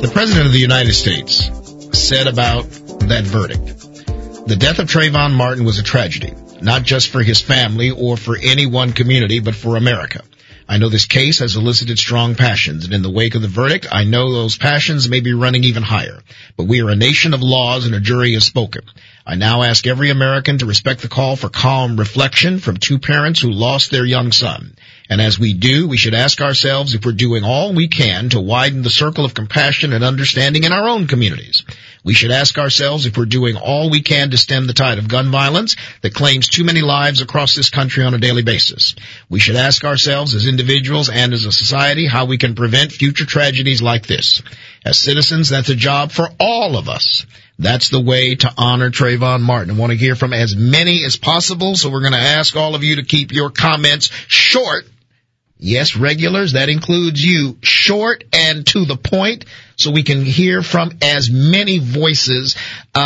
The President of the United States said about that verdict, the death of Trayvon Martin was a tragedy, not just for his family or for any one community, but for America. I know this case has elicited strong passions, and in the wake of the verdict, I know those passions may be running even higher. But we are a nation of laws, and a jury has spoken. I now ask every American to respect the call for calm reflection from two parents who lost their young son. And as we do, we should ask ourselves if we're doing all we can to widen the circle of compassion and understanding in our own communities. We should ask ourselves if we're doing all we can to stem the tide of gun violence that claims too many lives across this country on a daily basis. We should ask ourselves as individuals and as a society how we can prevent future tragedies like this. As citizens, that's a job for all of us. That's the way to honor Trayvon Martin. I want to hear from as many as possible, so we're going to ask all of you to keep your comments short. Yes, regulars, that includes you, short and to the point, so we can hear from as many voices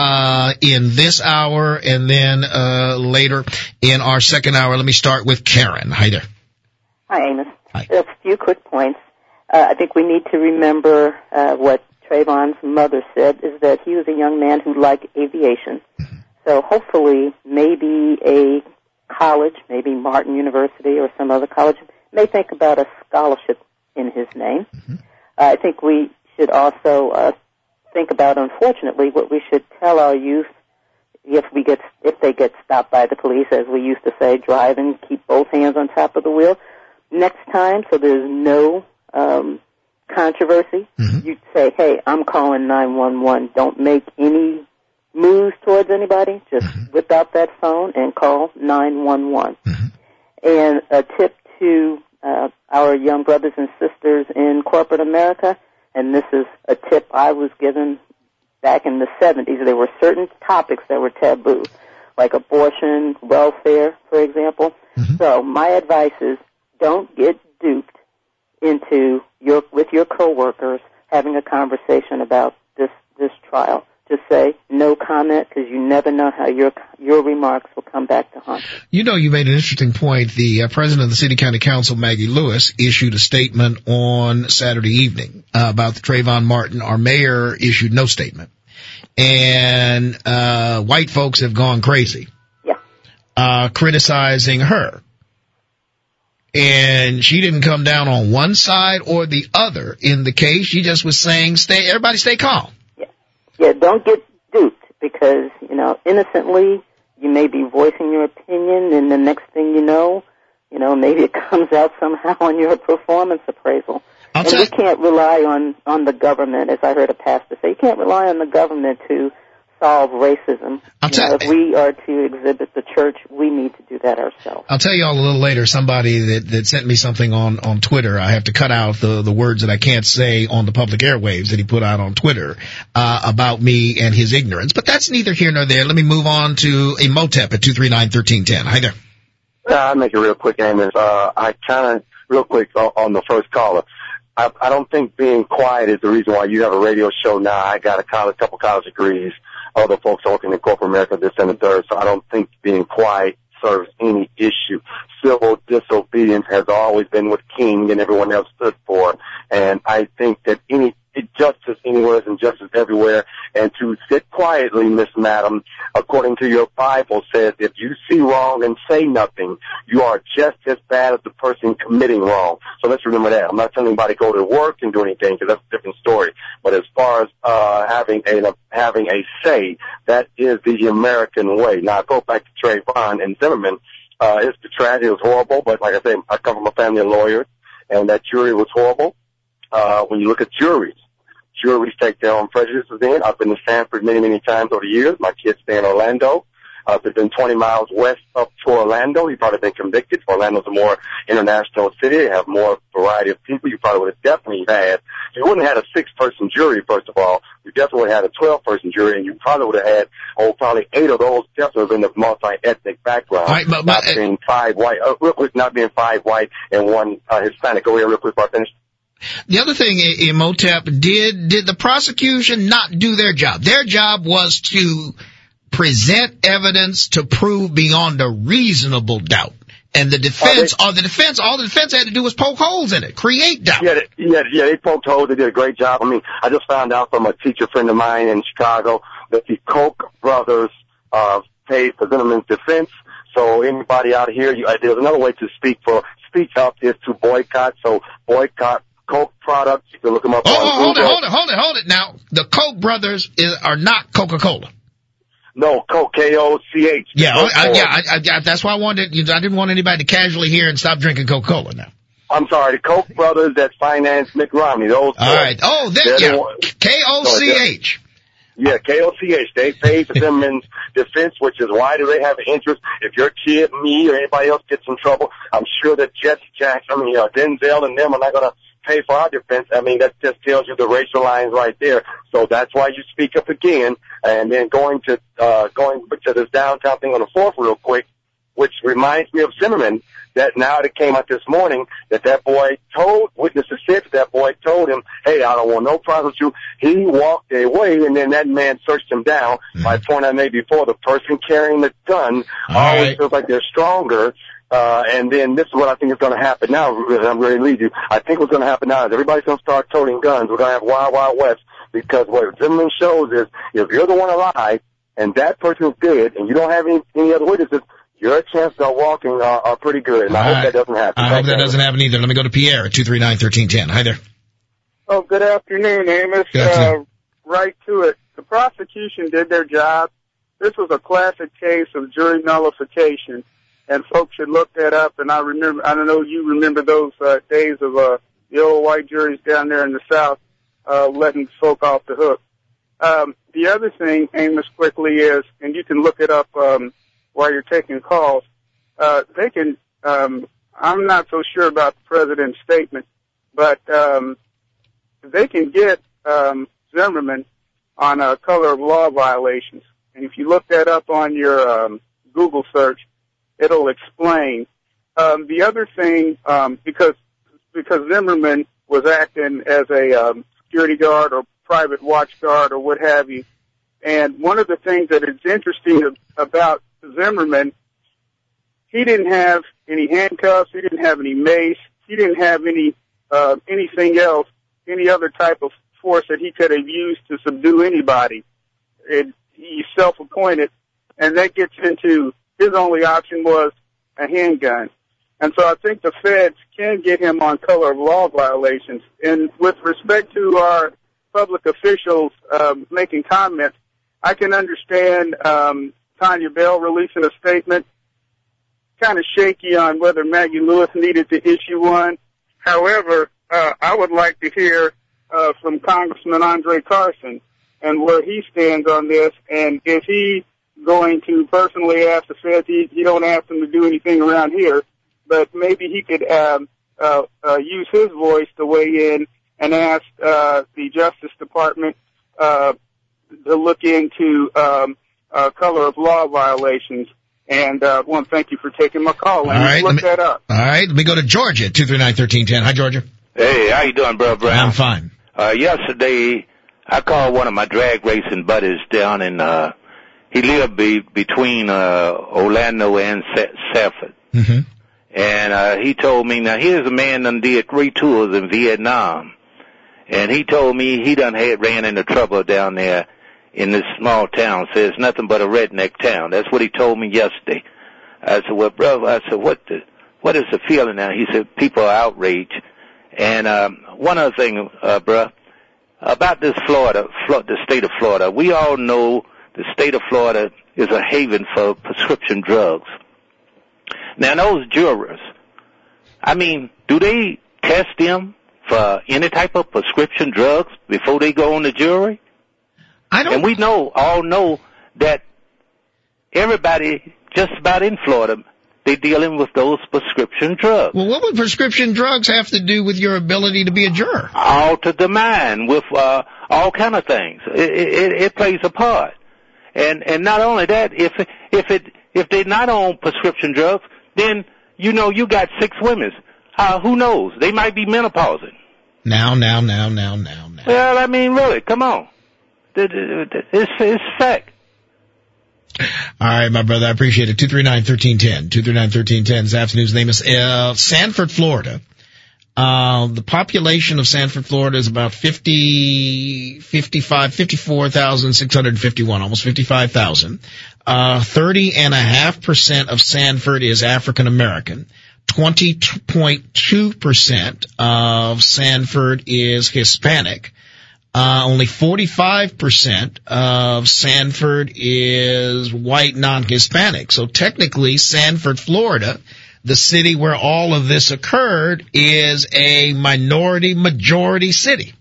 in this hour and then later in our second hour. Let me start with Karen. Hi there. Hi, Amos. Hi. Just a few quick points. I think we need to remember what Trayvon's mother said, is that he was a young man who liked aviation. Mm-hmm. So hopefully maybe a college, maybe Martin University or some other college, may think about a scholarship in his name. Mm-hmm. I think we should also think about, unfortunately, what we should tell our youth if they get stopped by the police, as we used to say, drive and keep both hands on top of the wheel. Next time, so there's no controversy, mm-hmm. you say, hey, I'm calling 911. Don't make any moves towards anybody. Just mm-hmm. whip out that phone and call 911. Mm-hmm. And a tip to our young brothers and sisters in corporate America, and this is a tip I was given back in the 70s. There were certain topics that were taboo, like abortion, welfare, for example. Mm-hmm. So my advice is don't get duped into with your coworkers having a conversation about this trial. Just say no comment, because you never know how your remarks will come back to haunt you. You know, you made an interesting point. The president of the City County Council, Maggie Lewis, issued a statement on Saturday evening about the Trayvon Martin. Our mayor issued no statement. And white folks have gone crazy. Yeah. Criticizing her. And she didn't come down on one side or the other in the case. She just was saying, everybody stay calm. Yeah, don't get duped, because, innocently you may be voicing your opinion, and the next thing you know, maybe it comes out somehow on your performance appraisal. And we can't rely on the government, as I heard a pastor say. You can't rely on the government to solve racism. If we are to exhibit the church, we need to do that ourselves. I'll tell you all a little later, somebody that sent me something on Twitter. I have to cut out the words that I can't say on the public airwaves that he put out on Twitter about me and his ignorance. But that's neither here nor there. Let me move on to Imhotep at 239-1310. Hi there. I'll make it real quick, Amos. I kind of, real quick, on the first caller. I don't think being quiet is the reason why you have a radio show now. I got a couple college degrees. Other folks are working in corporate America, this and the third, so I don't think being quiet serves any issue. Civil disobedience has always been what King and everyone else stood for, and I think that justice anywhere is injustice everywhere, and to sit quietly, Miss Madam, according to your Bible, says if you see wrong and say nothing, you are just as bad as the person committing wrong. So let's remember that. I'm not telling anybody to go to work and do anything, because that's a different story. But as far as having a say, that is the American way. Now, I go back to Trayvon and Zimmerman. It's the tragedy. It was horrible, but like I say, I come from a family of lawyers, and that jury was horrible. When you look at juries take their own prejudices in. I've been to Sanford many, many times over the years. My kids stay in Orlando. They've been 20 miles west up to Orlando. You've probably been convicted. Orlando's a more international city. They have more variety of people. You probably would have definitely had. You wouldn't have had a 6-person jury, first of all. You definitely would have had a 12-person jury, and you probably would have had, probably 8 of those definitely would have been of multi-ethnic background. Right, but not being 5 white, real quick, not being 5 white and 1 Hispanic. Go ahead real quick before I finish. The other thing, Imhotep, did the prosecution not do their job? Their job was to present evidence to prove beyond a reasonable doubt And the defense, all the defense had to do was poke holes in it, create doubt. Yeah, they poked holes. They did a great job. I mean, I just found out from a teacher friend of mine in Chicago that the Koch brothers paid for Zimmerman's defense. So anybody out here, there's another way to speak up is to boycott. So boycott Koch products. You can look them up on Google. Hold it. Now, the Koch brothers are not Coca-Cola. No, Koch, K-O-C-H. Yeah, that's why I didn't want anybody to casually hear and stop drinking Coca-Cola now. I'm sorry, the Koch brothers that financed Mitt Romney. Those. All right. Oh, K-O-C-H. Yeah, K-O-C-H. They paid for Zimmerman's defense, which is why do they have an interest? If your kid, me, or anybody else gets in trouble, I'm sure that Denzel and them are not going to pay for our defense. I mean, that just tells you the racial lines right there. So that's why you speak up again. And then going to this downtown thing on the 4th real quick, which reminds me of Zimmerman, that now it came out this morning that boy witnesses said that boy told him, hey, I don't want no problems with you. He walked away, and then that man searched him down. My point I made before, the person carrying the gun always feels like they're stronger. And then this is what I think is going to happen now. I'm ready to lead you. I think what's going to happen now is everybody's going to start toting guns. We're going to have Wild Wild West, because what Zimmerman shows is if you're the one alive and that person is dead and you don't have any other witnesses, your chances of walking are pretty good. And I hope that doesn't happen. I hope that doesn't happen either. Let me go to Pierre at 239-1310. Hi there. Oh, good afternoon, Amos. Good afternoon. Right to it. The prosecution did their job. This was a classic case of jury nullification, and folks should look that up. And I don't know you remember those days of the old white juries down there in the South letting folk off the hook. The other thing, Amos, quickly is, and you can look it up while you're taking calls, they can, I'm not so sure about the president's statement, but they can get Zimmerman on color of law violations. And if you look that up on your Google search, it'll explain. The other thing, because Zimmerman was acting as a security guard or private watch guard or what have you, and one of the things that is interesting about Zimmerman, he didn't have any handcuffs, he didn't have any mace, he didn't have any anything else, any other type of force that he could have used to subdue anybody. He's self-appointed, and that gets into his only option was a handgun. And so I think the feds can get him on color of law violations. And with respect to our public officials making comments, I can understand Tanya Bell releasing a statement, kind of shaky on whether Maggie Lewis needed to issue one. However, I would like to hear from Congressman Andre Carson and where he stands on this, and is he going to personally ask the feds? He don't ask them to do anything around here, but maybe he could use his voice to weigh in and ask the Justice Department to look into color of law violations. And I want to thank you for taking my call. All right, look that up. All right, let me go to Georgia at 239-1310. Hi, Georgia. Hey, how you doing, Bro Brown? I'm fine. Yesterday, I called one of my drag racing buddies down in, he lived between Orlando and Sanford. Mm-hmm. And he told me, now here's a man that did 3 tours in Vietnam. And he told me he done ran into trouble down there in this small town. Says it's nothing but a redneck town. That's what he told me yesterday. I said, well, brother, what is the feeling now? He said, people are outraged. And one other thing, bruh, about this the state of Florida, we all know the state of Florida is a haven for prescription drugs. Now, those jurors, I mean, do they test them for any type of prescription drugs before they go on the jury? And we all know that everybody just about in Florida, they're dealing with those prescription drugs. Well, what would prescription drugs have to do with your ability to be a juror? Alter the mind with all kind of things. It plays a part. And not only that, if they're not on prescription drugs, then you got 6 women. Who knows? They might be menopausing. Now. Well, I mean, really, come on. It's fact. All right, my brother, I appreciate it. 239-1310. 239-1310 this afternoon's name is Sanford, Florida. The population of Sanford, Florida is about 54,651, almost 55,000. 30.5% of Sanford is African American. 20.2% of Sanford is Hispanic. Only 45% of Sanford is white non-Hispanic. So technically, Sanford, Florida, the city where all of this occurred, is a majority city.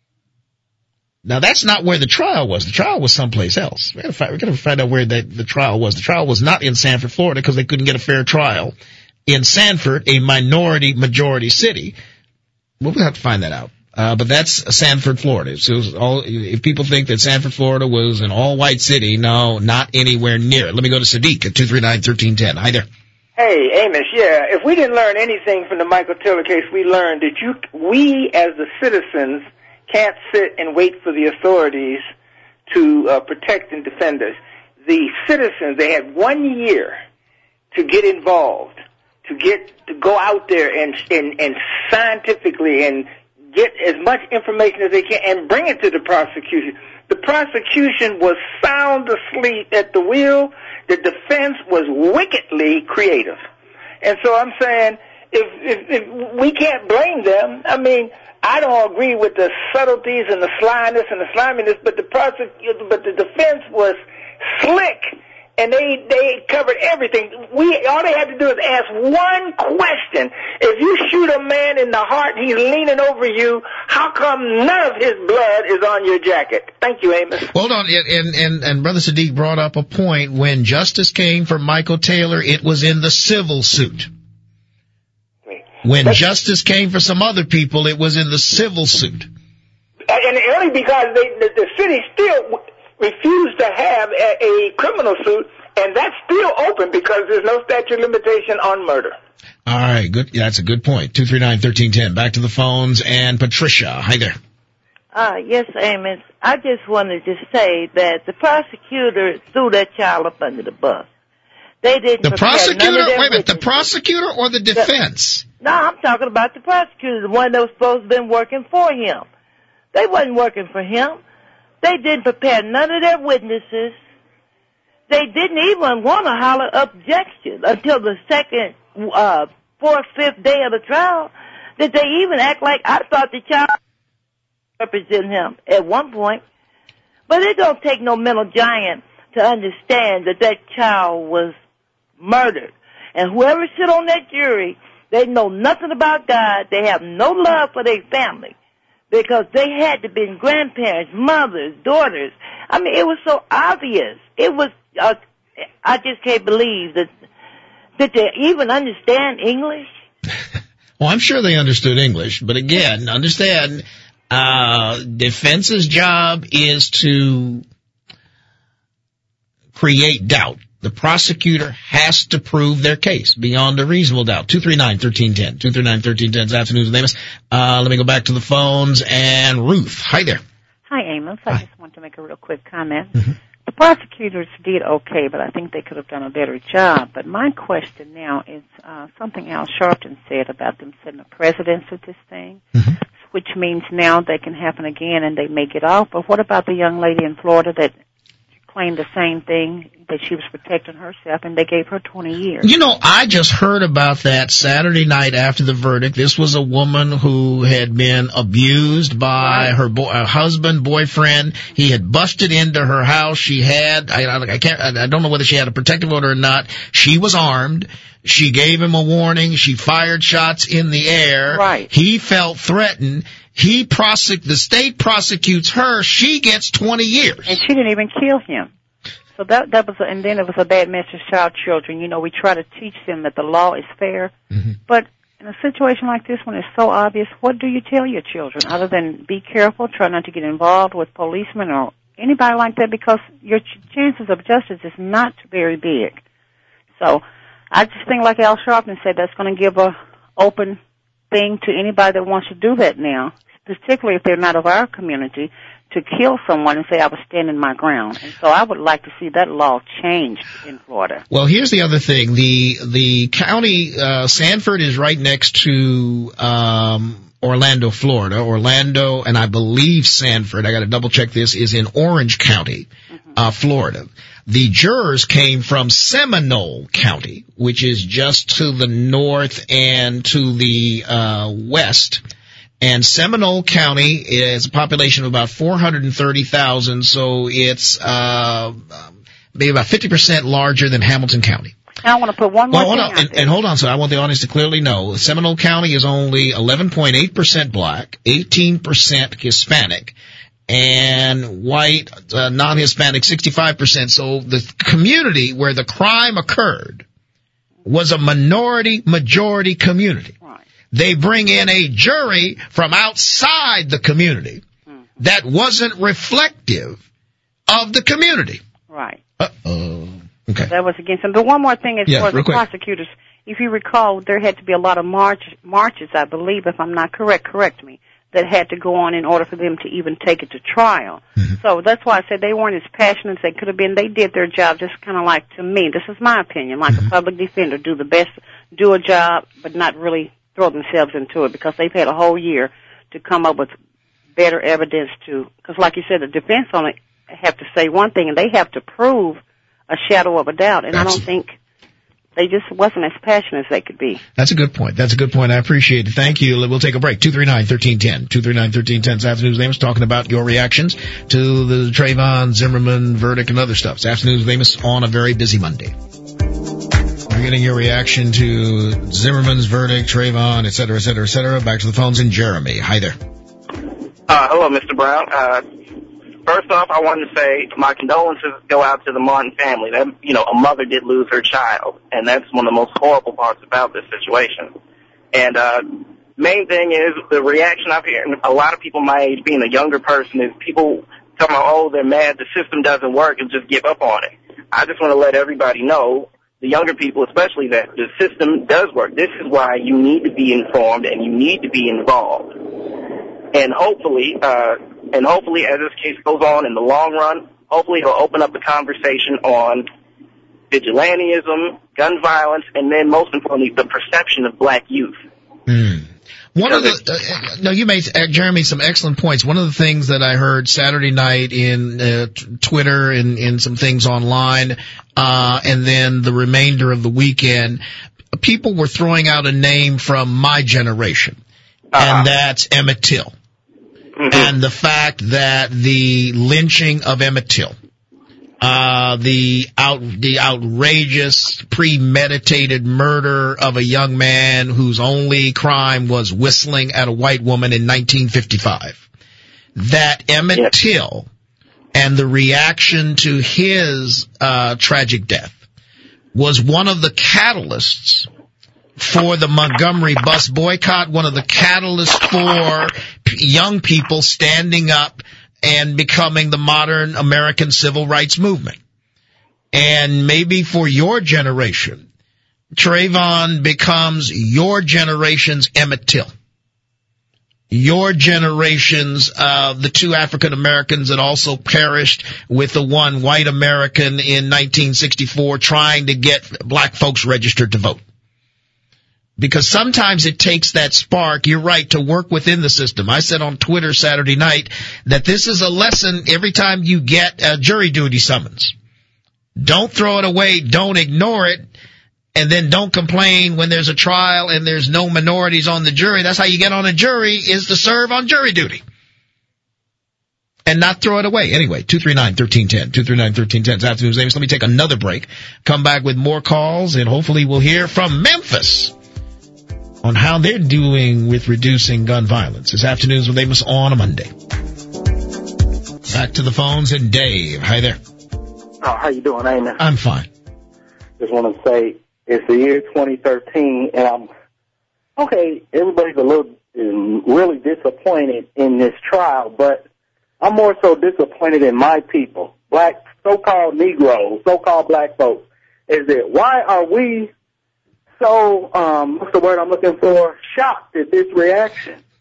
Now, that's not where the trial was. The trial was someplace else. We gotta find out where the trial was. The trial was not in Sanford, Florida, because they couldn't get a fair trial in Sanford, a majority city. We'll have to find that out. But that's Sanford, Florida. So if people think that Sanford, Florida was an all-white city, no, not anywhere near it. Let me go to Sadiq at 239-1310. Hi there. Hey, Amos, yeah, if we didn't learn anything from the Michael Taylor case, we learned that we as the citizens can't sit and wait for the authorities to protect and defend us. The citizens, they had 1 year to get involved, to go out there and scientifically and get as much information as they can and bring it to the prosecution. The prosecution was sound asleep at the wheel. The defense was wickedly creative. And so I'm saying, if we can't blame them, I mean, I don't agree with the subtleties and the slyness and the sliminess, but the defense was slick, and they covered everything. All they had to do is ask one question. If you shoot a man in the heart, he's leaning over you, how come none of his blood is on your jacket? Thank you, Amos. Hold on, and Brother Sadiq brought up a point. When justice came for Michael Taylor, it was in the civil suit. When justice came for some other people, it was in the civil suit. And only because the city still refused to have a criminal suit, and that's still open because there's no statute of limitation on murder. All right, good. Yeah, that's a good point. 239-1310. Back to the phones, and Patricia. Hi there. Yes, Amos. I just wanted to say that the prosecutor threw that child up under the bus. They didn't. The prosecutor? Wait a minute. The prosecutor or the defense? No, I'm talking about the prosecutor, the one that was supposed to have been working for him. They wasn't working for him. They didn't prepare none of their witnesses. They didn't even want to holler objection until the second, fourth, fifth day of the trial. Did they even act like I thought the child represented him at one point? But it don't take no mental giant to understand that child was murdered. And whoever sit on that jury, they know nothing about God. They have no love for their family because they had to be grandparents, mothers, daughters. I mean, it was so obvious. It was, I just can't believe that they even understand English. Well, I'm sure they understood English, but again, understand, defense's job is to create doubt. The prosecutor has to prove their case beyond a reasonable doubt. 239-1310. 239-1310 this afternoon's name is. Let me go back to the phones. And Ruth, hi there. Hi, Amos. Hi. I just want to make a real quick comment. Mm-hmm. The prosecutors did okay, but I think they could have done a better job. But my question now is something Al Sharpton said about them setting a precedence with this thing, which means now they can happen again and they may get off. But what about the young lady in Florida that claimed the same thing, that she was protecting herself, and they gave her 20 years. You know, I just heard about that Saturday night after the verdict. This was a woman who had been abused by her husband, boyfriend. He had busted into her house. She had, I don't know whether she had a protective order or not. She was armed. She gave him a warning. She fired shots in the air. Right. He felt threatened. The state prosecutes her. She gets 20 years. And she didn't even kill him. So that was, and then it was a bad message to our children. You know, we try to teach them that the law is fair. Mm-hmm. But in a situation like this, when it's so obvious, what do you tell your children other than be careful, try not to get involved with policemen or anybody like that, because your chances of justice is not very big. So I just think, like Al Sharpton said, that's going to give a open thing to anybody that wants to do that now, particularly if they're not of our community, to kill someone and say I was standing my ground. And so I would like to see that law changed in Florida. Well, here's the other thing. The county, Sanford is right next to, Orlando, Florida. Orlando, and I believe Sanford, I gotta double check this, is in Orange County, Florida. The jurors came from Seminole County, which is just to the north and to the, west. And Seminole County is a population of about 430,000, so it's maybe about 50% larger than Hamilton County. Now I want to put one more thing out there. And hold on, so I want the audience to clearly know. Seminole County is only 11.8% black, 18% Hispanic, and white, non-Hispanic, 65%. So the community where the crime occurred was a majority community. They bring in a jury from outside the community that wasn't reflective of the community. Right. Uh-oh. Okay. That was against them. But one more thing as far as the prosecutors, if you recall, there had to be a lot of marches, I believe, if I'm not correct me, that had to go on in order for them to even take it to trial. Mm-hmm. So that's why I said they weren't as passionate as they could have been. They did their job just kind of like, to me, this is my opinion, like a public defender, do a job, but not really throw themselves into it, because they've had a whole year to come up with better evidence because like you said, the defense only have to say one thing, and they have to prove a shadow of a doubt, and I don't think they just wasn't as passionate as they could be. That's a good point. I appreciate it. Thank you. We'll take a break. 239-1310. 239-1310 this afternoon's Amos, talking about your reactions to the Trayvon Zimmerman verdict and other stuff. This afternoon's Amos on a very busy Monday. We're getting your reaction to Zimmerman's verdict, Trayvon, et cetera, et cetera, et cetera. Back to the phones in Jeremy. Hi there. Hello, Mr. Brown. First off, I wanted to say my condolences go out to the Martin family. That, a mother did lose her child, and that's one of the most horrible parts about this situation. And main thing is the reaction I've heard, a lot of people my age, being a younger person, is people talking about, oh, they're mad, the system doesn't work, and just give up on it. I just want to let everybody know, the younger people especially, that the system does work. This is why you need to be informed and you need to be involved. And hopefully, as this case goes on in the long run, hopefully it'll open up the conversation on vigilantism, gun violence, and then most importantly, the perception of black youth. One of the, you made, Jeremy, some excellent points. One of the things that I heard Saturday night in Twitter and in some things online, and then the remainder of the weekend, people were throwing out a name from my generation, and that's Emmett Till. Mm-hmm. And the fact that the lynching of Emmett Till, the outrageous, premeditated murder of a young man whose only crime was whistling at a white woman in 1955, that Emmett Till and the reaction to his tragic death was one of the catalysts for the Montgomery bus boycott, one of the catalysts for young people standing up and becoming the modern American civil rights movement. And maybe for your generation, Trayvon becomes your generation's Emmett Till. Your generation's, the two African Americans that also perished with the one white American in 1964 trying to get black folks registered to vote. Because sometimes it takes that spark, you're right, to work within the system. I said on Twitter Saturday night that this is a lesson every time you get a jury duty summons. Don't throw it away, don't ignore it, and then don't complain when there's a trial and there's no minorities on the jury. That's how you get on a jury, is to serve on jury duty. And not throw it away. Anyway, 239-1310. 239-1310. This afternoon's Amos. Let me take another break. Come back with more calls, and hopefully we'll hear from Memphis on how they're doing with reducing gun violence. This afternoon's with Amos on a Monday. Back to the phones and Dave. Hi there. Oh, how you doing, Amos? I'm fine. Just want to say it's the year 2013, and everybody's really disappointed in this trial, but I'm more so disappointed in my people, black, so-called Negroes, so-called black folks, is that why are we so, what's the word I'm looking for, shocked at this reaction?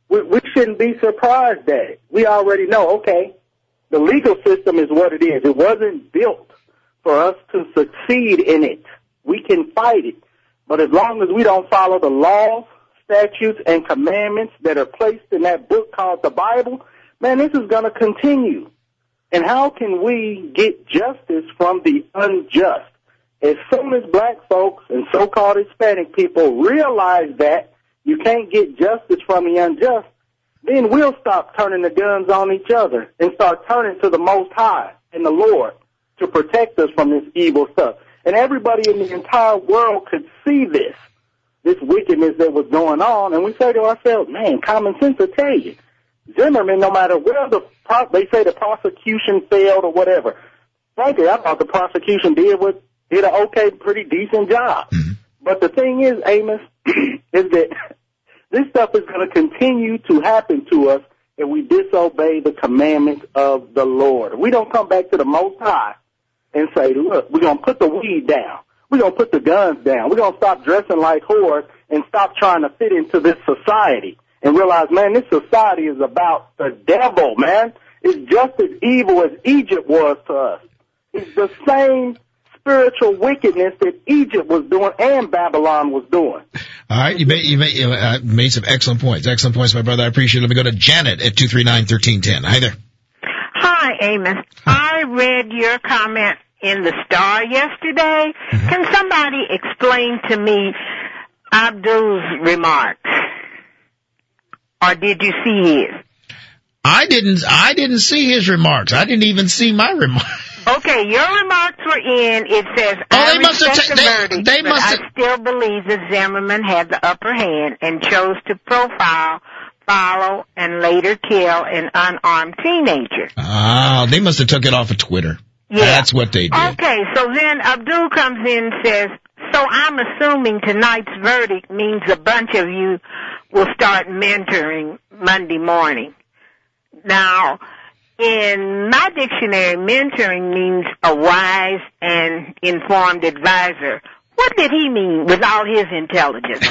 we shouldn't be surprised at it. We already know, okay, the legal system is what it is. It wasn't built for us to succeed in it. We can fight it. But as long as we don't follow the laws, statutes, and commandments that are placed in that book called the Bible, man, this is going to continue. And how can we get justice from the unjust? As soon as black folks and so-called Hispanic people realize that you can't get justice from the unjust, then we'll stop turning the guns on each other and start turning to the Most High and the Lord to protect us from this evil stuff. And everybody in the entire world could see this wickedness that was going on, and we say to ourselves, man, common sense will tell you. Zimmerman, no matter where they say the prosecution failed or whatever, frankly, I thought the prosecution did an okay, pretty decent job. Mm-hmm. But the thing is, Amos, is that this stuff is going to continue to happen to us if we disobey the commandments of the Lord. We don't come back to the Most High and say, look, we're going to put the weed down. We're going to put the guns down. We're going to stop dressing like whores and stop trying to fit into this society and realize, man, this society is about the devil, man. It's just as evil as Egypt was to us. It's the same spiritual wickedness that Egypt was doing and Babylon was doing. All right, you made some excellent points. Excellent points, my brother. I appreciate it. Let me go to Janet at 239-1310. Hi there. Hi, Amos. I read your comment in the Star yesterday. Mm-hmm. Can somebody explain to me Abdul's remarks? Or did you see his? I didn't see his remarks. I didn't even see my remarks. Okay, your remarks were in. It says, I respect the verdict, but I still believe that Zimmerman had the upper hand and chose to profile, follow, and later kill an unarmed teenager. Ah, they must have took it off of Twitter. Yeah. That's what they did. Okay, so then Abdul comes in and says, so I'm assuming tonight's verdict means a bunch of you will start mentoring Monday morning. Now, in my dictionary, mentoring means a wise and informed advisor. What did he mean with all his intelligence?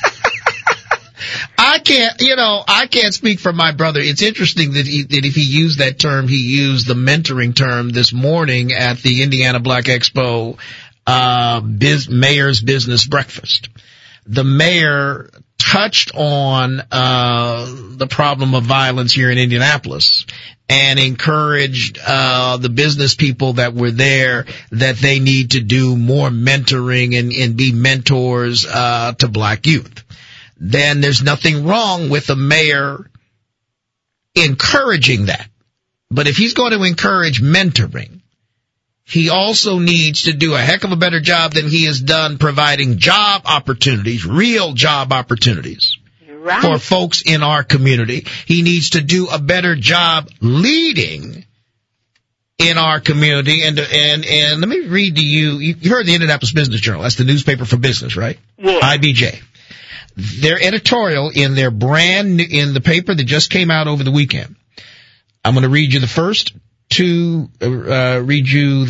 I can't speak for my brother. It's interesting that if he used that term, he used the mentoring term this morning at the Indiana Black Expo, mayor's business breakfast. The mayor touched on, the problem of violence here in Indianapolis and encouraged, the business people that were there that they need to do more mentoring and be mentors, to black youth. Then there's nothing wrong with the mayor encouraging that. But if he's going to encourage mentoring, he also needs to do a heck of a better job than he has done providing job opportunities, real job opportunities for folks in our community. He needs to do a better job leading in our community. And let me read to you. You heard the Indianapolis Business Journal. That's the newspaper for business, right? Yeah. IBJ. Their editorial in their in the paper that just came out over the weekend. I'm going to read you the first two of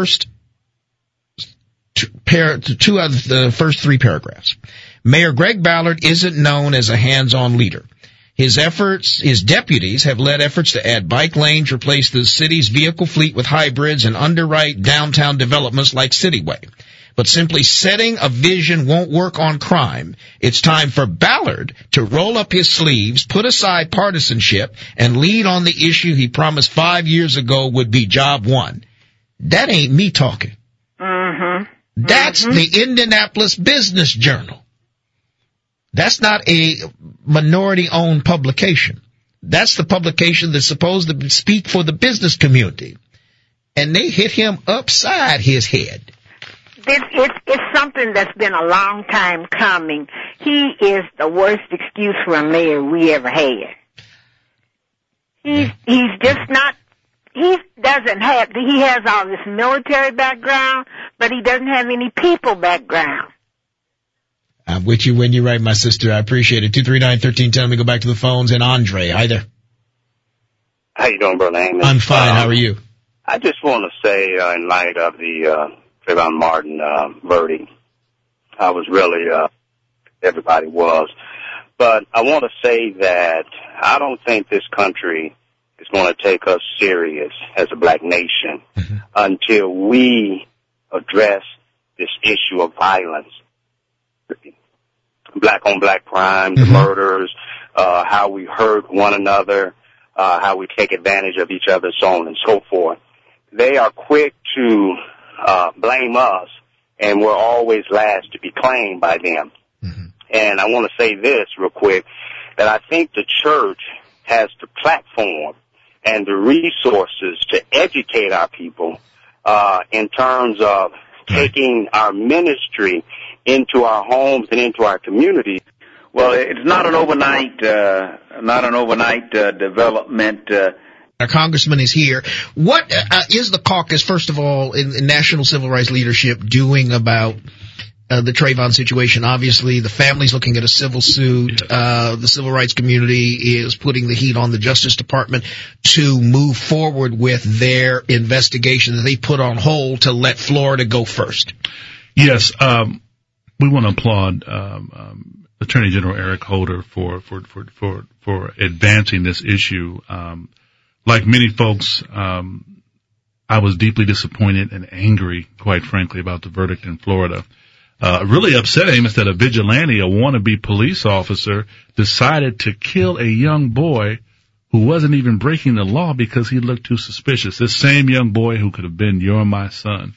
the first three paragraphs. Mayor Greg Ballard isn't known as a hands-on leader. His deputies have led efforts to add bike lanes, replace the city's vehicle fleet with hybrids, and underwrite downtown developments like Cityway. But simply setting a vision won't work on crime. It's time for Ballard to roll up his sleeves, put aside partisanship, and lead on the issue he promised 5 years ago would be job one. That ain't me talking. Mm-hmm. That's the Indianapolis Business Journal. That's not a minority-owned publication. That's the publication that's supposed to speak for the business community. And they hit him upside his head. It's something that's been a long time coming. He is the worst excuse for a mayor we ever had. He's just not, he has all this military background, but he doesn't have any people background. I'm with you when you're right, my sister. I appreciate it. 239-1310. Let me go back to the phones. And Andre, hi there. How you doing, Brother Amos? I'm fine. How are you? I just want to say, in light of the Trayvon Martin verdict, I was really, everybody was. But I want to say that I don't think this country is going to take us serious as a black nation until we address this issue of violence. Black on black crime, the murders, how we hurt one another, how we take advantage of each other, so on and so forth. They are quick to blame us, and we're always last to be claimed by them. And I want to say this real quick, that I think the church has the platform and the resources to educate our people in terms of taking our ministry into our homes and into our communities. Well, it's not an overnight development. Our congressman is here. What is the caucus, first of all, in national civil rights leadership doing about the Trayvon situation? Obviously, the family's looking at a civil suit. The civil rights community is putting the heat on the Justice Department to move forward with their investigation that they put on hold to let Florida go first. Yes, we want to applaud Attorney General Eric Holder for advancing this issue. Like many folks, I was deeply disappointed and angry, quite frankly, about the verdict in Florida. Really upsetting is that a vigilante, a wannabe police officer, decided to kill a young boy who wasn't even breaking the law because he looked too suspicious. This same young boy who could have been your my son.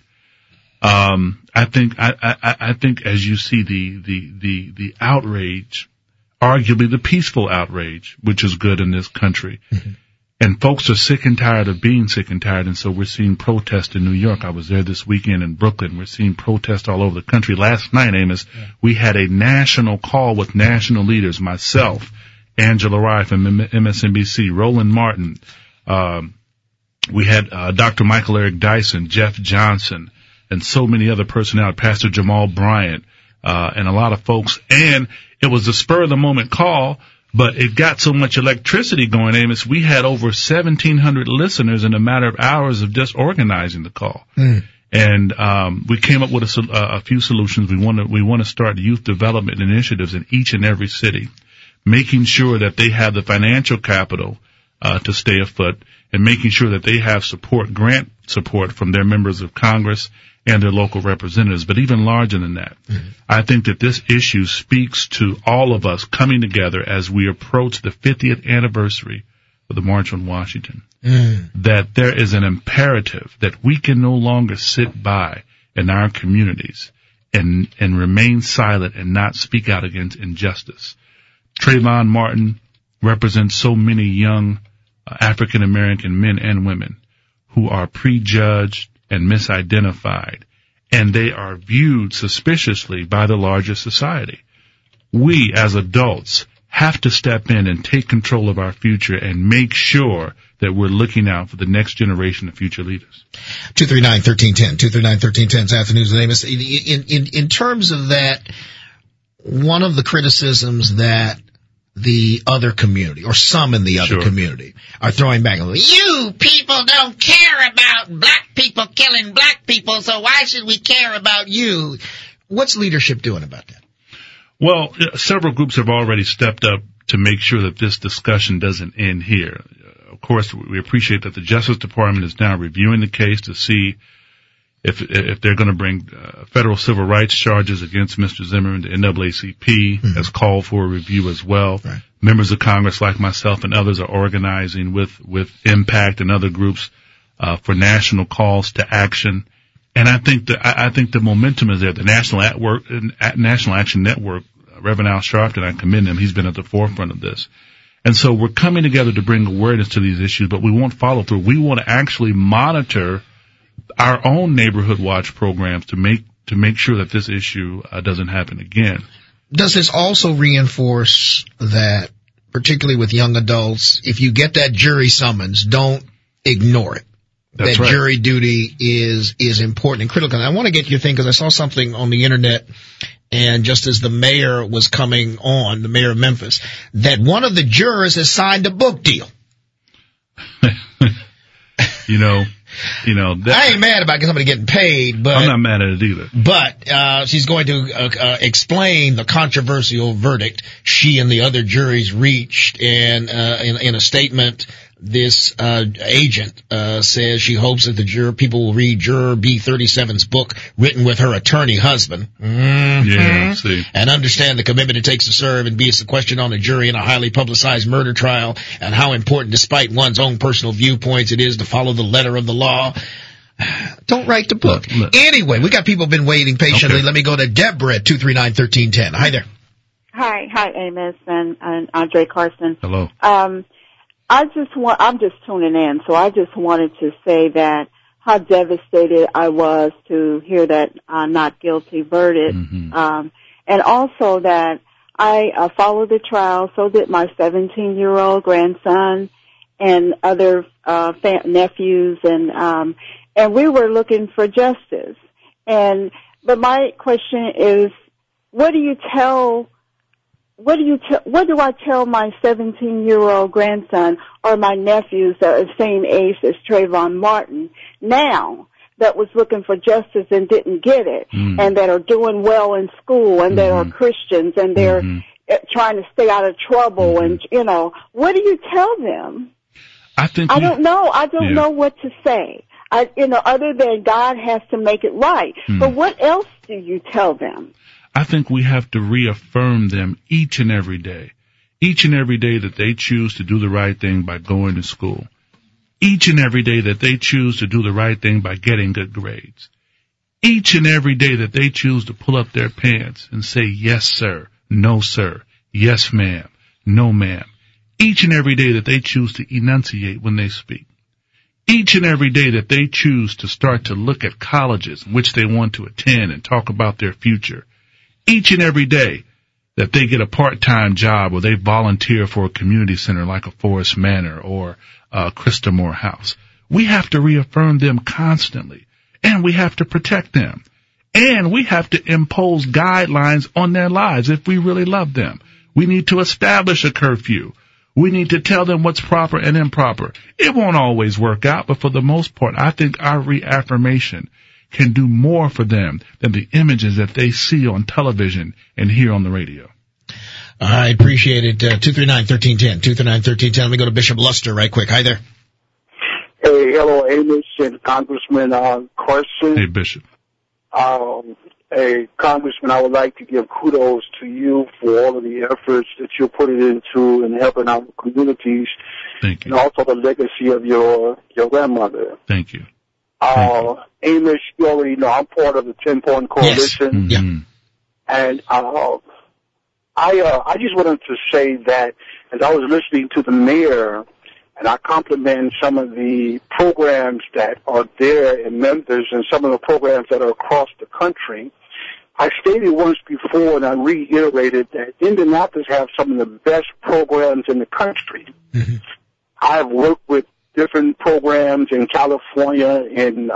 I think as you see the outrage, arguably the peaceful outrage, which is good in this country. And folks are sick and tired of being sick and tired, and so we're seeing protests in New York. I was there this weekend in Brooklyn. We're seeing protests all over the country. Last night, Amos, we had a national call with national leaders, myself, Angela Rye from MSNBC, Roland Martin. We had Dr. Michael Eric Dyson, Jeff Johnson, and so many other personnel, Pastor Jamal Bryant, and a lot of folks. And it was a spur-of-the-moment call, but it got so much electricity going, Amos. We had over 1,700 listeners in a matter of hours of just organizing the call. And we came up with a few solutions. We want to start youth development initiatives in each and every city, making sure that they have the financial capital to stay afoot, and making sure that they have grant support from their members of Congress and their local representatives. But even larger than that, I think that this issue speaks to all of us coming together as we approach the 50th anniversary of the March on Washington, that there is an imperative that we can no longer sit by in our communities and remain silent and not speak out against injustice. Trayvon Martin represents so many young African American men and women who are prejudged and misidentified, and they are viewed suspiciously by the larger society. We, as adults, have to step in and take control of our future and make sure that we're looking out for the next generation of future leaders. 239-1310, 239-1310's afternoon's name is in terms of that. One of the criticisms that the other community, or some in the other community, are throwing back, you people don't care about black people killing black people, so why should we care about you? What's leadership doing about that? Well, several groups have already stepped up to make sure that this discussion doesn't end here. Of course, we appreciate that the Justice Department is now reviewing the case to see if they're going to bring federal civil rights charges against Mr. Zimmerman. The NAACP has called for a review as well. Right. Members of Congress like myself and others are organizing with Impact and other groups for national calls to action. And I think the momentum is there. The National Action Network, Reverend Al Sharpton, I commend him. He's been at the forefront of this. And so we're coming together to bring awareness to these issues, but we won't follow through. We want to actually monitor our own neighborhood watch programs to make sure that this issue doesn't happen again. Does this also reinforce that, particularly with young adults, if you get that jury summons, don't ignore it? That's right. Jury duty is important and critical. And I want to get your thing, because I saw something on the internet, and just as the mayor was coming on, the mayor of Memphis, that one of the jurors has signed a book deal. You know, You know, I ain't mad about somebody getting paid, but I'm not mad at it either. But she's going to explain the controversial verdict she and the other juries reached, and in a statement, this agent says she hopes that the people will read Juror B37's book written with her attorney husband. Mm-hmm. Yeah, see. And understand the commitment it takes to serve and be a question on a jury in a highly publicized murder trial, and how important, despite one's own personal viewpoints, it is to follow the letter of the law. Don't write the book. Anyway, we got people been waiting patiently. Okay. Let me go to Deborah at 239-1310. Hi there. Hi, Amos and Andre Carson. Hello. I'm just tuning in, so I just wanted to say that how devastated I was to hear that not guilty verdict, and also that I followed the trial. So did my 17-year-old grandson and other nephews, and we were looking for justice. But my question is, what do I tell my 17-year-old grandson or my nephews that are the same age as Trayvon Martin now that was looking for justice and didn't get it, and that are doing well in school, and that are Christians, and they're trying to stay out of trouble, and, what do you tell them? I don't know. I don't know what to say. Other than God has to make it right. But what else do you tell them? I think we have to reaffirm them each and every day that they choose to do the right thing by going to school, each and every day that they choose to do the right thing by getting good grades, each and every day that they choose to pull up their pants and say, yes, sir, no, sir, yes, ma'am, no, ma'am, each and every day that they choose to enunciate when they speak, each and every day that they choose to start to look at colleges in which they want to attend and talk about their future, each and every day that they get a part-time job or they volunteer for a community center like a Forest Manor or Christa Moore House. We have to reaffirm them constantly, and we have to protect them, and we have to impose guidelines on their lives if we really love them. We need to establish a curfew. We need to tell them what's proper and improper. It won't always work out, but for the most part, I think our reaffirmation can do more for them than the images that they see on television and hear on the radio. I appreciate it. 239-1310. 239-1310. Let me go to Bishop Luster right quick. Hi there. Hey, hello, Amos and Congressman Carson. Hey, Bishop. Hey, Congressman, I would like to give kudos to you for all of the efforts that you're putting into and helping our communities. Thank you. And also the legacy of your grandmother. Thank you. Amos, you already know I'm part of the 10-Point Coalition. Yes. Mm-hmm. And I just wanted to say that as I was listening to the mayor, and I compliment some of the programs that are there in Memphis and some of the programs that are across the country, I stated once before and I reiterated that Indianapolis have some of the best programs in the country. Mm-hmm. I've worked with different programs in California, in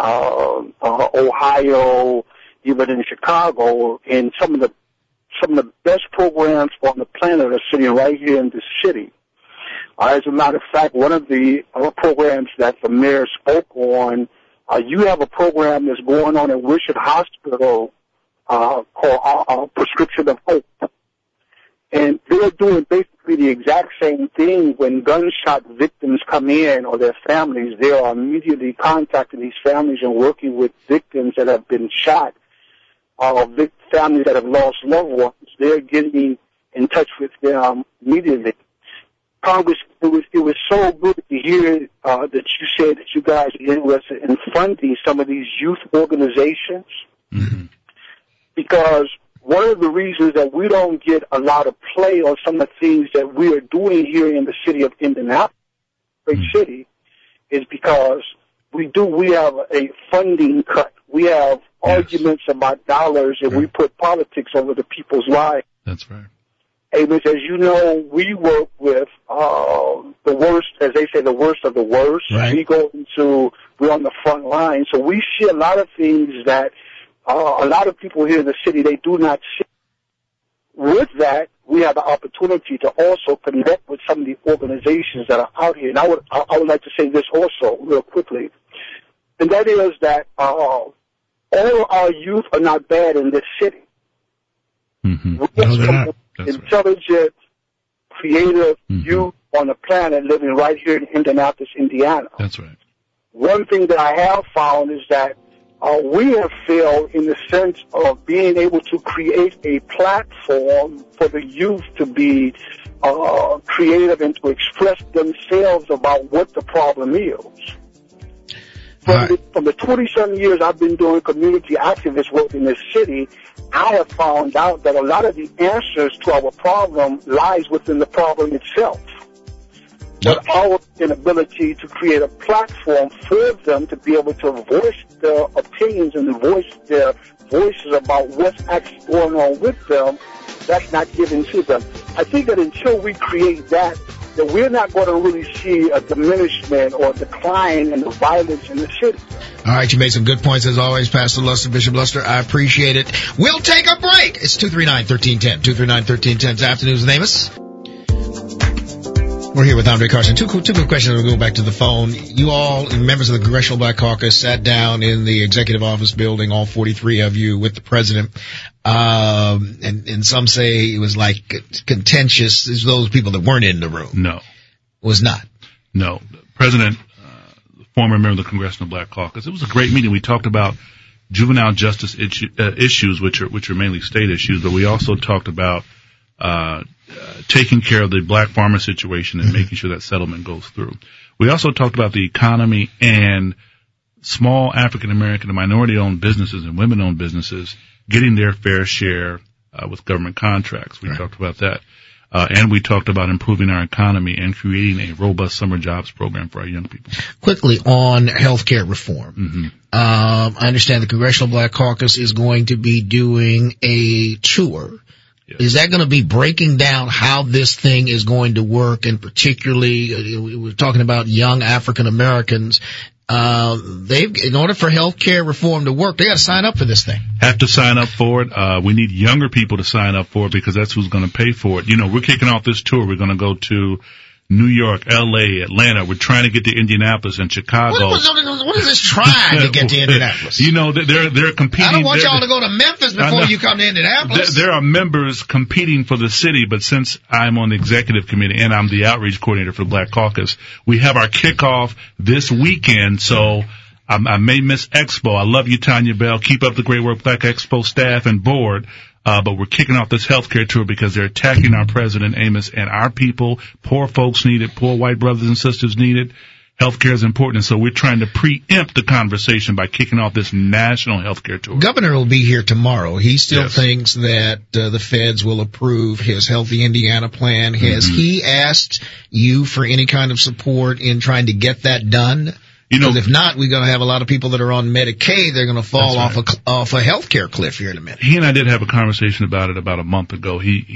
Ohio, even in Chicago, and some of the best programs on the planet are sitting right here in this city. As a matter of fact, one of the programs that the mayor spoke on, you have a program that's going on at Wishart Hospital called Prescription of Hope. And they're doing basically the exact same thing when gunshot victims come in or their families. They are immediately contacting these families and working with victims that have been shot or families that have lost loved ones. They're getting in touch with them immediately. Congress, it was so good to hear that you said that you guys are interested in funding some of these youth organizations, because one of the reasons that we don't get a lot of play on some of the things that we are doing here in the city of Indianapolis, great city, is because we have a funding cut. We have arguments about dollars, and we put politics over the people's lives. That's right. Amos, as you know, we work with the worst, as they say, the worst of the worst. Right. We're on the front line, so we see a lot of things that a lot of people here in the city, they do not see. With that, we have the opportunity to also connect with some of the organizations that are out here. And I would like to say this also real quickly. and that is that all our youth are not bad in this city. Mm-hmm. We have some intelligent, creative youth on the planet living right here in Indianapolis, Indiana. That's right. One thing that I have found is that we have failed in the sense of being able to create a platform for the youth to be creative and to express themselves about what the problem is. From the 20-some years I've been doing community activist work in this city, I have found out that a lot of the answers to our problem lies within the problem itself. But our inability to create a platform for them to be able to voice their opinions and voice their voices about what's actually going on with them, that's not given to them. I think that until we create that we're not going to really see a diminishment or a decline in the violence in the city. All right, you made some good points as always, Pastor Luster, Bishop Luster. I appreciate it. We'll take a break. It's 239-1310. 239-1310's Afternoons with Amos. We're here with Andre Carson. Two quick questions. We'll go back to the phone. You all, members of the Congressional Black Caucus, sat down in the executive office building, all 43 of you, with the president. And some say it was like contentious. It's those people that weren't in the room. No. It was not. No. The president, the former member of the Congressional Black Caucus, it was a great meeting. We talked about juvenile justice issues, which are mainly state issues, but we also talked about taking care of the black farmer situation and making sure that settlement goes through. We also talked about the economy and small African American and minority owned businesses and women owned businesses getting their fair share with government contracts. We talked about that. And we talked about improving our economy and creating a robust summer jobs program for our young people. Quickly on healthcare reform. I understand the Congressional Black Caucus is going to be doing a tour. Is that going to be breaking down how this thing is going to work, and particularly we're talking about young African Americans? In order for health care reform to work, they got to sign up for this thing. Have to sign up for it. We need younger people to sign up for it because that's who's going to pay for it. You know, we're kicking off this tour. We're going to go to New York, L.A., Atlanta. We're trying to get to Indianapolis and Chicago. What is this trying to get to Indianapolis? You know, they're competing. I don't want y'all to go to Memphis before you come to Indianapolis. There are members competing for the city, but since I'm on the executive committee and I'm the outreach coordinator for the Black Caucus, we have our kickoff this weekend, so I may miss Expo. I love you, Tanya Bell. Keep up the great work, Black Expo staff and board. But we're kicking off this healthcare tour because they're attacking our president, Amos, and our people. Poor folks need it. Poor white brothers and sisters need it. Healthcare is important, and so we're trying to preempt the conversation by kicking off this national healthcare tour. Governor will be here tomorrow. He still thinks that the feds will approve his Healthy Indiana plan. Has he asked you for any kind of support in trying to get that done? Because if not, we're going to have a lot of people that are on Medicaid. They're going to fall off a healthcare cliff here in a minute. He and I did have a conversation about it about a month ago.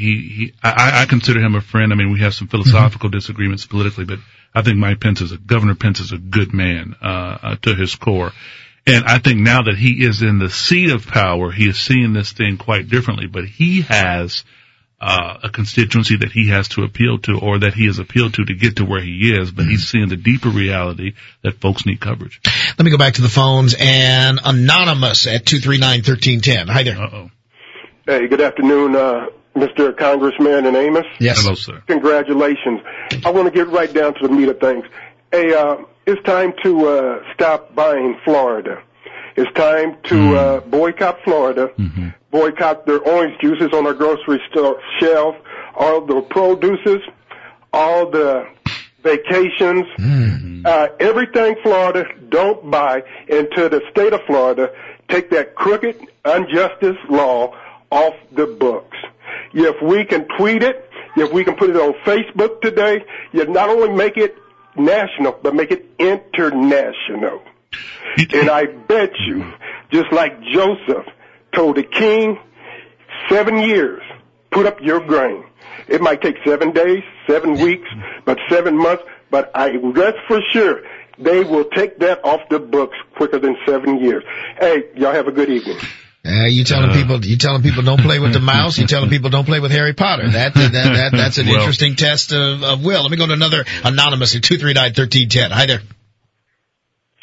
I consider him a friend. I mean, we have some philosophical disagreements politically, but I think Governor Pence is a good man, to his core. And I think now that he is in the seat of power, he is seeing this thing quite differently, but he has a constituency that he has to appeal to, or that he has appealed to get to where he is, but he's seeing the deeper reality that folks need coverage. Let me go back to the phones, and Anonymous at 239-1310. Hi there. Uh-oh. Hey, good afternoon, Mr. Congressman and Amos. Yes. Hello, sir. Congratulations. I want to get right down to the meat of things. Hey, it's time to stop buying Florida. It's time to boycott Florida, boycott their orange juices on our grocery store shelf, all the produces, all the vacations, everything Florida, don't buy into the state of Florida. Take that crooked, injustice law off the books. If we can tweet it, if we can put it on Facebook today, you not only make it national, but make it international. And I bet you, just like Joseph told the king, 7 years, put up your grain. It might take 7 days, 7 weeks, but 7 months, but I rest for sure they will take that off the books quicker than 7 years. Hey, y'all have a good evening. You telling people don't play with the mouse. You telling people don't play with Harry Potter. That's an interesting test of will. Let me go to another Anonymous at 239-1310. Hi there.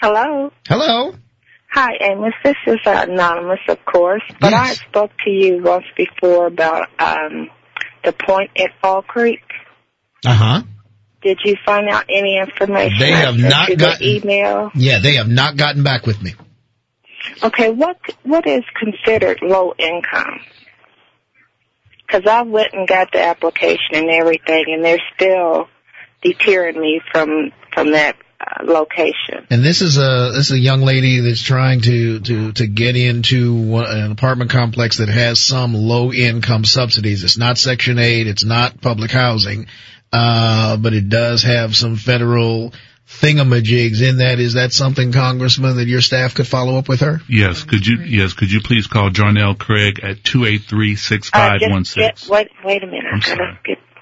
Hello. Hello. Hi, Amos. This is anonymous, of course, but Yes. I spoke to you once before about the point at Fall Creek. Uh-huh. Did you find out any information? They have not gotten email. Yeah, they have not gotten back with me. Okay, what is considered low income? Because I went and got the application and everything, and they're still deterring me from that location. And this is a young lady that's trying to get into an apartment complex that has some low income subsidies. It's not Section 8, it's not public housing, but it does have some federal thingamajigs in that. Is that something, Congressman, that your staff could follow up with her? Yes. Could you please call Jarnell Craig at 283-6516? Wait a minute. I'm sorry.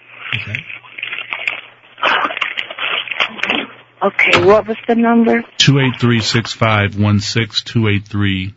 Okay, what was the number? 283-6516,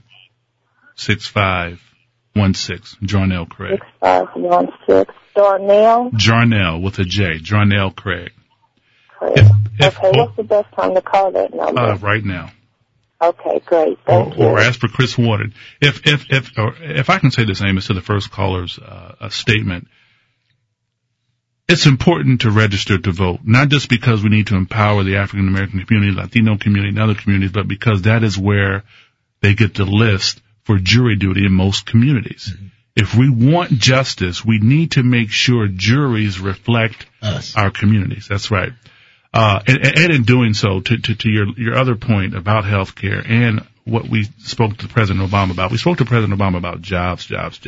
283-6516. Jarnell Craig. 6516. Darnell? Jarnell with a J. Jarnell Craig. Okay, what's the best time to call that number? Right now. Okay, great. Thank you. Or ask for Chris Warden. If I can say this, Amos, to the first caller's statement, it's important to register to vote, not just because we need to empower the African American community, Latino community, and other communities, but because that is where they get the list for jury duty in most communities. Mm-hmm. If we want justice, we need to make sure juries reflect our communities. That's right. And in doing so, to your other point about health care and what we spoke to President Obama about, we spoke to President Obama about jobs.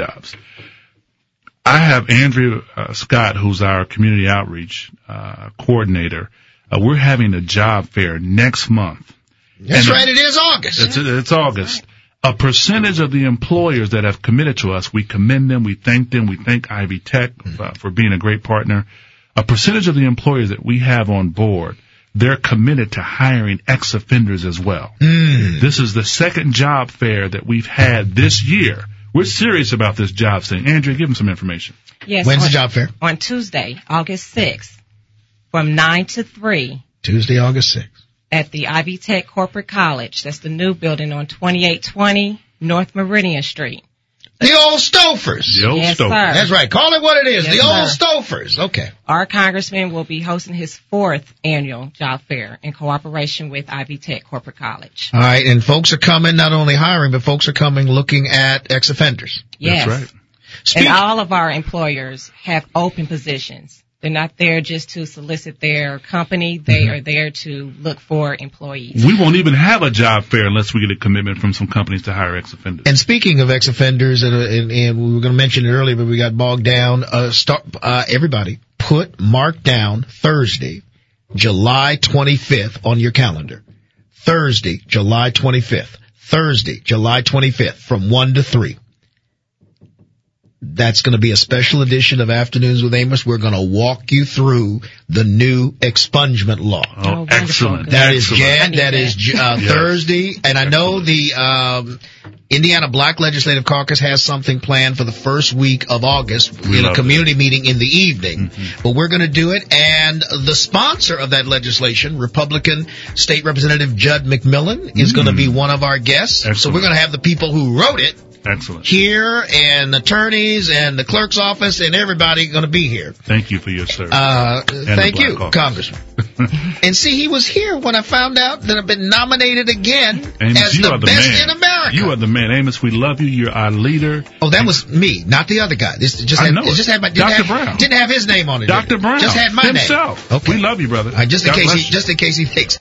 I have Andrea Scott, who's our community outreach coordinator. We're having a job fair next month. That's right, it is August. It's August. A percentage of the employers that have committed to us, we commend them, we thank Ivy Tech for being a great partner. A percentage of the employers that we have on board, they're committed to hiring ex-offenders as well. This is the second job fair that we've had this year. We're serious about this job thing. Andrea, give them some information. Yes. When's the job fair? On Tuesday, August 6th, from 9 to 3. Tuesday, August 6th. At the Ivy Tech Corporate College. That's the new building on 2820 North Meridian Street. The old Stofers. Yes, sir. That's right. Call it what it is. Yes, the old sir. Stofers. Okay. Our congressman will be hosting his 4th annual job fair in cooperation with Ivy Tech Corporate College. All right. And folks are coming, not only hiring, but folks are coming looking at ex-offenders. Yes. That's right. And all of our employers have open positions. They're not there just to solicit their company. They are there to look for employees. We won't even have a job fair unless we get a commitment from some companies to hire ex-offenders. And speaking of ex-offenders, and we were going to mention it earlier, but we got bogged down. Everybody, mark down Thursday, July 25th on your calendar. Thursday, July 25th. Thursday, July 25th, from 1 to 3. That's going to be a special edition of Afternoons with Amos. We're going to walk you through the new expungement law. Oh, excellent. That is Thursday. And I know the Indiana Black Legislative Caucus has something planned for the first week of August in a community meeting in the evening. But we're going to do it. And the sponsor of that legislation, Republican State Representative Judd McMillan, is going to be one of our guests. Excellent. So we're going to have the people who wrote it here, and attorneys and the clerk's office and everybody going to be here. Thank you for your service. Thank you, Congressman. And see, he was here when I found out that I've been nominated again Amos, as the best in America. You are the man. Amos, we love you. You're our leader. Oh, that was me, not the other guy. This just had, it just had my Dr. Brown. Didn't have his name on it. Dr. Brown. Just had my himself. name. Okay. We love you, brother. Just in case he thinks.